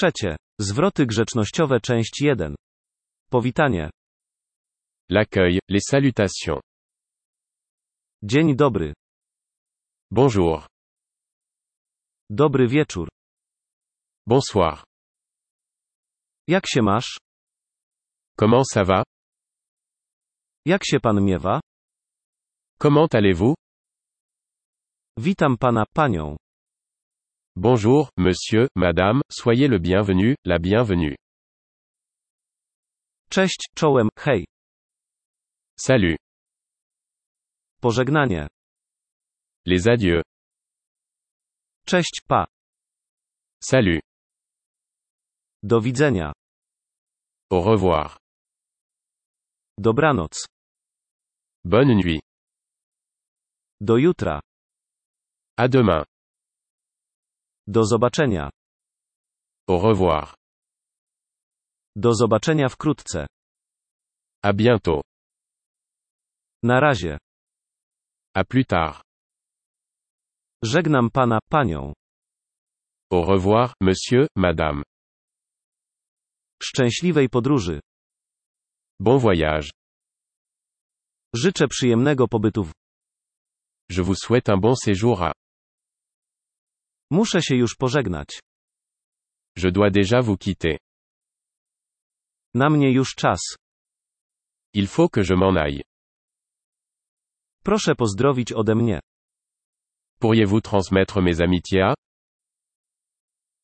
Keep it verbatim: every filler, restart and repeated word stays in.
Trzecie. Zwroty grzecznościowe część jeden. Powitanie. L'accueil, les salutations. Dzień dobry. Bonjour. Dobry wieczór. Bonsoir. Jak się masz? Comment ça va? Jak się pan miewa? Comment allez-vous? Witam pana, panią. Bonjour, monsieur, madame, soyez le bienvenu, la bienvenue. Cześć, czołem, hej. Salut. Pożegnanie. Les adieux. Cześć, pa. Salut. Do widzenia. Au revoir. Dobranoc. Bonne nuit. Do jutra. À demain. Do zobaczenia. Au revoir. Do zobaczenia wkrótce. À bientôt. Na razie. À plus tard. Żegnam pana, panią. Au revoir, monsieur, madame. Szczęśliwej podróży. Bon voyage. Życzę przyjemnego pobytu w... Je vous souhaite un bon séjour à. Muszę się już pożegnać. Je dois déjà vous quitter. Na mnie już czas. Il faut que je m'en aille. Proszę pozdrowić ode mnie. Pourriez-vous transmettre mes amitiés à?